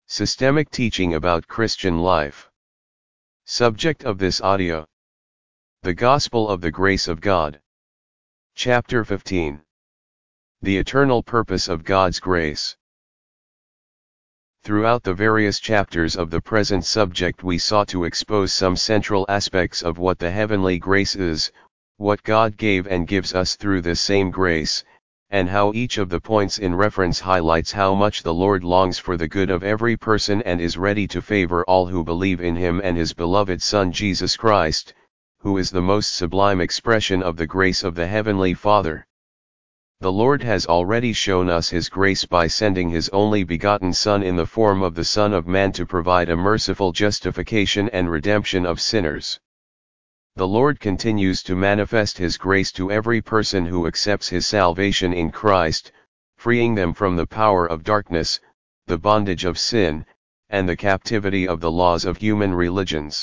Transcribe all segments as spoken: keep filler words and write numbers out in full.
Systemic teaching about Christian life. Subject of this audio: The Gospel of the Grace of God. Chapter fifteen. The Eternal Purpose of God's Grace. Throughout the various chapters of the present subject we sought to expose some central aspects of what the heavenly grace is, what God gave and gives us through this same grace, and how each of the points in reference highlights how much the Lord longs for the good of every person and is ready to favor all who believe in Him and His beloved Son Jesus Christ, who is the most sublime expression of the grace of the Heavenly Father. The Lord has already shown us His grace by sending His only begotten Son in the form of the Son of Man to provide a merciful justification and redemption of sinners. The Lord continues to manifest His grace to every person who accepts His salvation in Christ, freeing them from the power of darkness, the bondage of sin, and the captivity of the laws of human religions.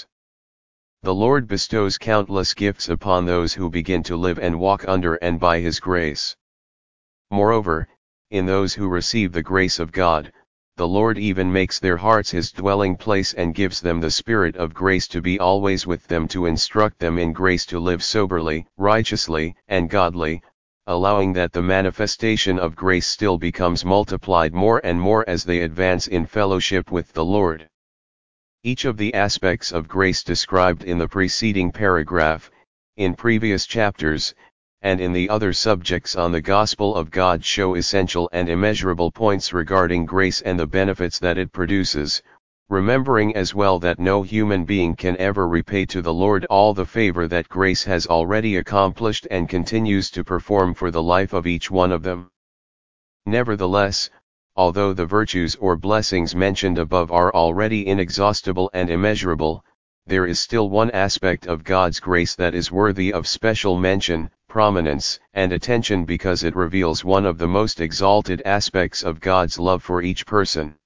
The Lord bestows countless gifts upon those who begin to live and walk under and by His grace. Moreover, in those who receive the grace of God, the Lord even makes their hearts His dwelling place and gives them the Spirit of grace to be always with them to instruct them in grace to live soberly, righteously, and godly, allowing that the manifestation of grace still becomes multiplied more and more as they advance in fellowship with the Lord. Each of the aspects of grace described in the preceding paragraph, in previous chapters, and in the other subjects on the Gospel of God show essential and immeasurable points regarding grace and the benefits that it produces, remembering as well that no human being can ever repay to the Lord all the favor that grace has already accomplished and continues to perform for the life of each one of them. Nevertheless, although the virtues or blessings mentioned above are already inexhaustible and immeasurable, there is still one aspect of God's grace that is worthy of special mention, prominence, and attention because it reveals one of the most exalted aspects of God's love for each person.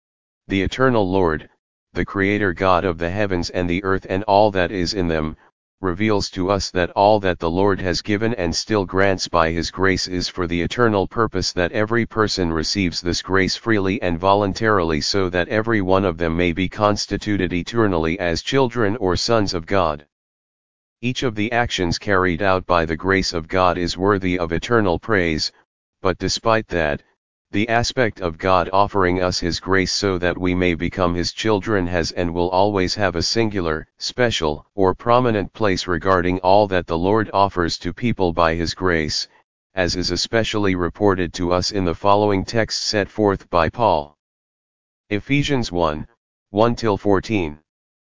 The eternal Lord, the Creator God of the heavens and the earth and all that is in them, reveals to us that all that the Lord has given and still grants by His grace is for the eternal purpose that every person receives this grace freely and voluntarily so that every one of them may be constituted eternally as children or sons of God. Each of the actions carried out by the grace of God is worthy of eternal praise, but despite that, the aspect of God offering us His grace so that we may become His children has and will always have a singular, special, or prominent place regarding all that the Lord offers to people by His grace, as is especially reported to us in the following text set forth by Paul. Ephesians one, one to fourteen.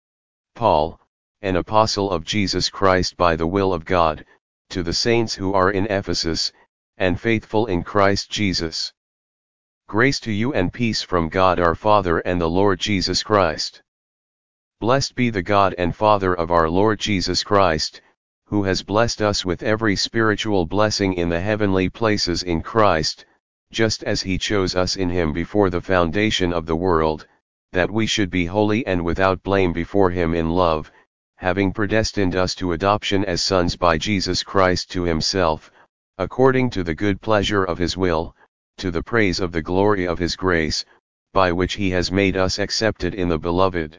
Paul, an apostle of Jesus Christ by the will of God, to the saints who are in Ephesus, and faithful in Christ Jesus. Grace to you and peace from God our Father and the Lord Jesus Christ. Blessed be the God and Father of our Lord Jesus Christ, who has blessed us with every spiritual blessing in the heavenly places in Christ, just as He chose us in Him before the foundation of the world, that we should be holy and without blame before Him in love, having predestined us to adoption as sons by Jesus Christ to Himself, according to the good pleasure of His will, to the praise of the glory of His grace, by which He has made us accepted in the Beloved.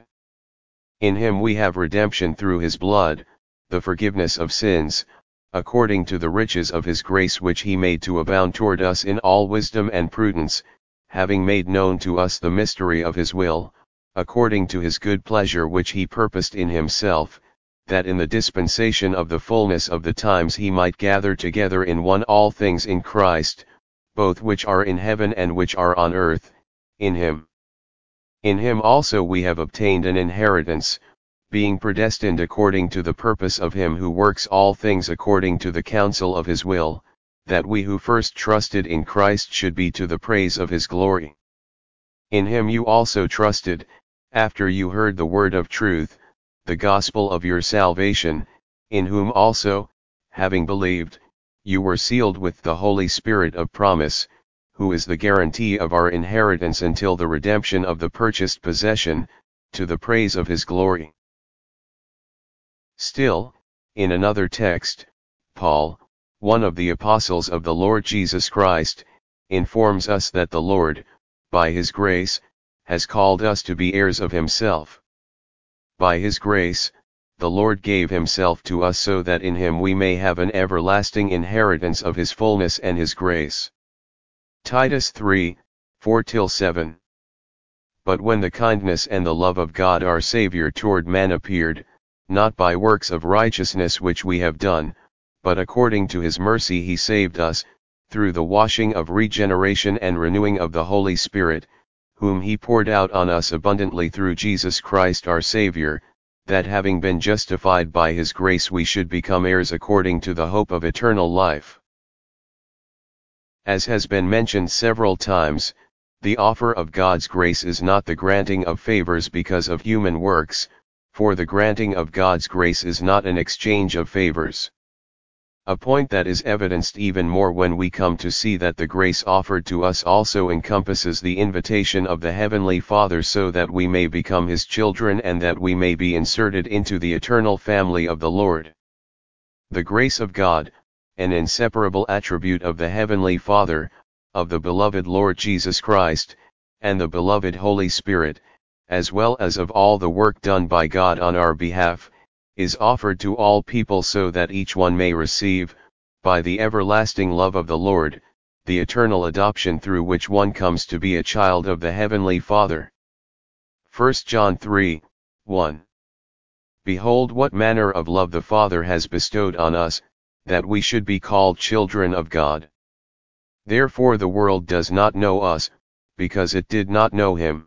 In Him we have redemption through His blood, the forgiveness of sins, according to the riches of His grace which He made to abound toward us in all wisdom and prudence, having made known to us the mystery of His will, according to His good pleasure which He purposed in Himself, that in the dispensation of the fullness of the times He might gather together in one all things in Christ, both which are in heaven and which are on earth, in Him. In Him also we have obtained an inheritance, being predestined according to the purpose of Him who works all things according to the counsel of His will, that we who first trusted in Christ should be to the praise of His glory. In Him you also trusted, after you heard the word of truth, the gospel of your salvation, in whom also, having believed, you were sealed with the Holy Spirit of promise, who is the guarantee of our inheritance until the redemption of the purchased possession, to the praise of His glory. Still, in another text, Paul, one of the apostles of the Lord Jesus Christ, informs us that the Lord, by His grace, has called us to be heirs of himself. By his grace, the Lord gave himself to us so that in him we may have an everlasting inheritance of his fullness and his grace. Titus three, four to seven. But when the kindness and the love of God our Saviour toward man appeared, not by works of righteousness which we have done, but according to his mercy he saved us, through the washing of regeneration and renewing of the Holy Spirit, whom he poured out on us abundantly through Jesus Christ our Saviour, that having been justified by his grace we should become heirs according to the hope of eternal life. As has been mentioned several times, the offer of God's grace is not the granting of favors because of human works, for the granting of God's grace is not an exchange of favors. A point that is evidenced even more when we come to see that the grace offered to us also encompasses the invitation of the Heavenly Father so that we may become his children and that we may be inserted into the eternal family of the Lord. The grace of God, an inseparable attribute of the Heavenly Father, of the beloved Lord Jesus Christ, and the beloved Holy Spirit, as well as of all the work done by God on our behalf, is offered to all people so that each one may receive, by the everlasting love of the Lord, the eternal adoption through which one comes to be a child of the Heavenly Father. First John three, one. Behold what manner of love the Father has bestowed on us, that we should be called children of God. Therefore the world does not know us, because it did not know him.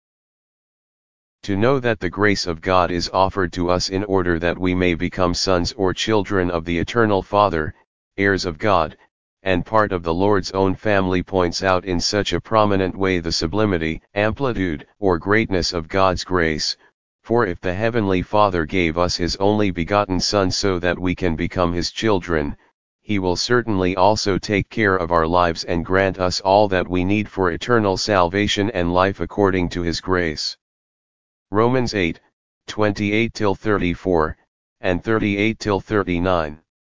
To know that the grace of God is offered to us in order that we may become sons or children of the eternal Father, heirs of God, and part of the Lord's own family points out in such a prominent way the sublimity, amplitude, or greatness of God's grace, for if the Heavenly Father gave us his only begotten Son so that we can become his children, he will certainly also take care of our lives and grant us all that we need for eternal salvation and life according to his grace. Romans eight, twenty-eight to thirty-four, and thirty-eight to thirty-nine.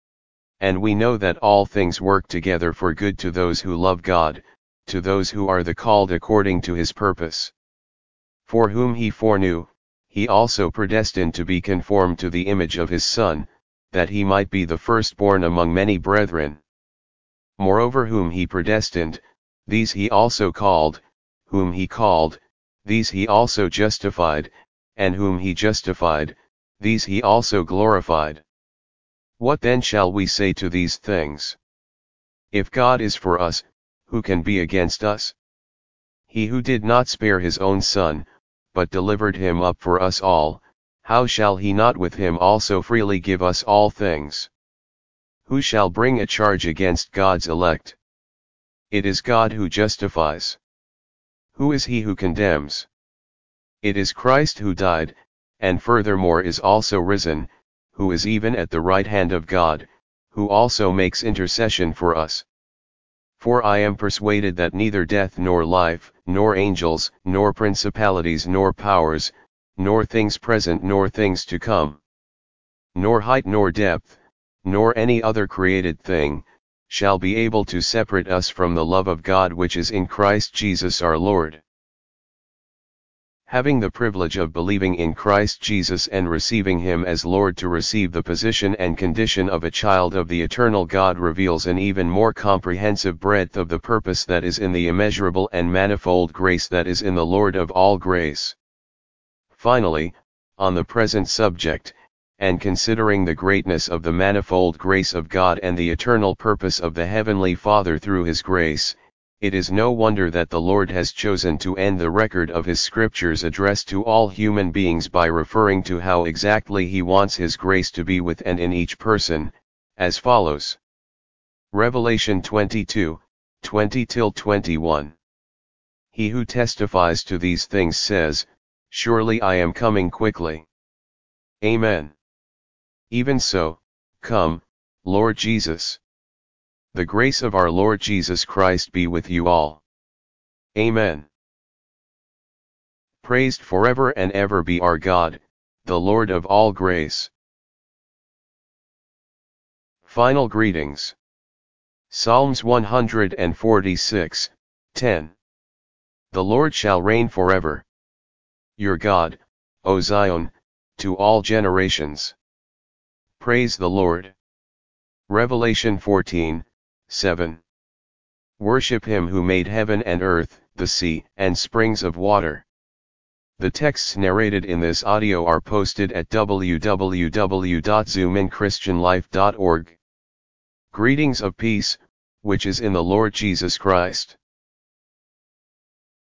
And we know that all things work together for good to those who love God, to those who are the called according to his purpose. For whom he foreknew, he also predestined to be conformed to the image of his Son, that he might be the firstborn among many brethren. Moreover whom he predestined, these he also called, whom he called, these he also justified, and whom he justified, these he also glorified. What then shall we say to these things? If God is for us, who can be against us? He who did not spare his own Son, but delivered him up for us all, how shall he not with him also freely give us all things? Who shall bring a charge against God's elect? It is God who justifies. Who is he who condemns? It is Christ who died, and furthermore is also risen, who is even at the right hand of God, who also makes intercession for us. For I am persuaded that neither death nor life, nor angels, nor principalities nor powers, nor things present nor things to come, nor height nor depth, nor any other created thing, shall be able to separate us from the love of God which is in Christ Jesus our Lord. Having the privilege of believing in Christ Jesus and receiving him as Lord to receive the position and condition of a child of the eternal God reveals an even more comprehensive breadth of the purpose that is in the immeasurable and manifold grace that is in the Lord of all grace. Finally, on the present subject, and considering the greatness of the manifold grace of God and the eternal purpose of the Heavenly Father through his grace, it is no wonder that the Lord has chosen to end the record of his scriptures addressed to all human beings by referring to how exactly he wants his grace to be with and in each person, as follows. Revelation twenty-two, twenty to twenty-one. He who testifies to these things says, Surely I am coming quickly. Amen. Even so, come, Lord Jesus. The grace of our Lord Jesus Christ be with you all. Amen. Praised forever and ever be our God, the Lord of all grace. Final greetings. Psalms one hundred forty-six, ten. The Lord shall reign forever. Your God, O Zion, to all generations. Praise the Lord. Revelation fourteen, seven. Worship him who made heaven and earth, the sea, and springs of water. The texts narrated in this audio are posted at w w w dot zoom in christian life dot org. Greetings of peace, which is in the Lord Jesus Christ.